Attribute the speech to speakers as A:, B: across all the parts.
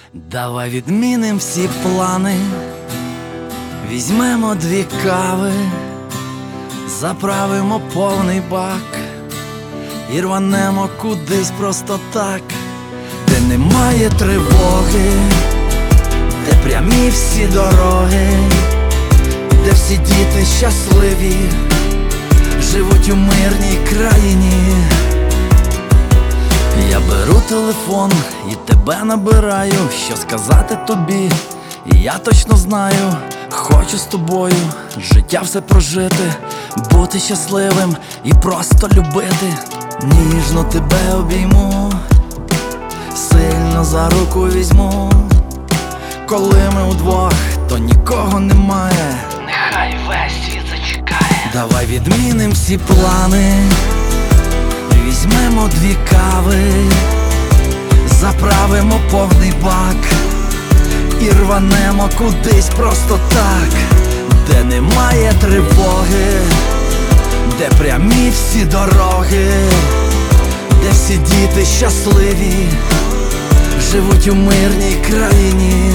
A: Давай відміним всі плани, візьмемо 2 кави, заправимо повний бак і рванемо кудись просто так, де немає тривоги, де прямі всі дороги, де всі діти щасливі, живуть у мирній країні. Я беру телефон і тебе набираю, що сказати тобі, і я точно знаю, хочу з тобою життя все прожити, бути щасливим і просто любити. Ніжно тебе обійму, сильно за руку візьму. Коли ми удвох, то нікого немає,
B: Нехай весь світ зачекає.
A: давай відміним всі плани, візьмемо 2 кави, заправимо повний бак і рванемо кудись просто так, де немає тривоги, де прямі всі дороги, де всі діти щасливі, живуть у мирній країні.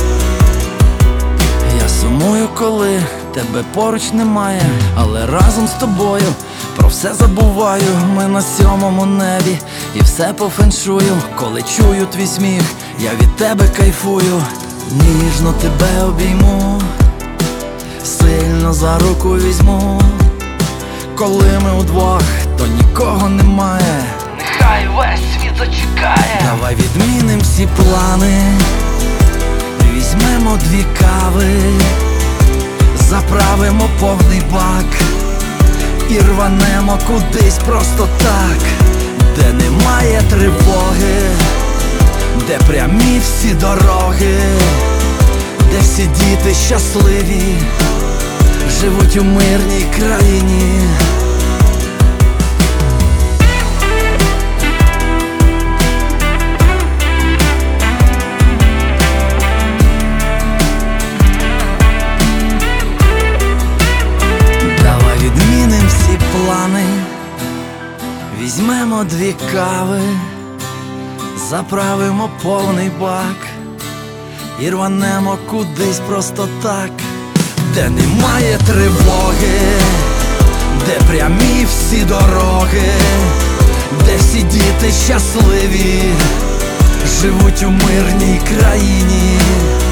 A: Я сумую, коли тебе поруч немає, але разом з тобою про все забуваю. Ми на 7-му небі і все по феншую. Коли чую твій сміх, я від тебе кайфую. Ніжно тебе обійму, сильно за руку візьму. Коли ми удвох, то нікого немає,
B: Нехай весь світ зачекає.
A: давай відміним всі плани, візьмемо 2 кави, заправимо повний бак і рванемо кудись просто так, де немає тривоги, де прямі всі дороги, де всі діти щасливі, живуть у мирній країні. Давай відміним всі плани, візьмемо 2 кави, заправимо повний бак і рванемо кудись просто так, де немає тривоги, де прямі всі дороги, де всі діти щасливі, живуть у мирній країні.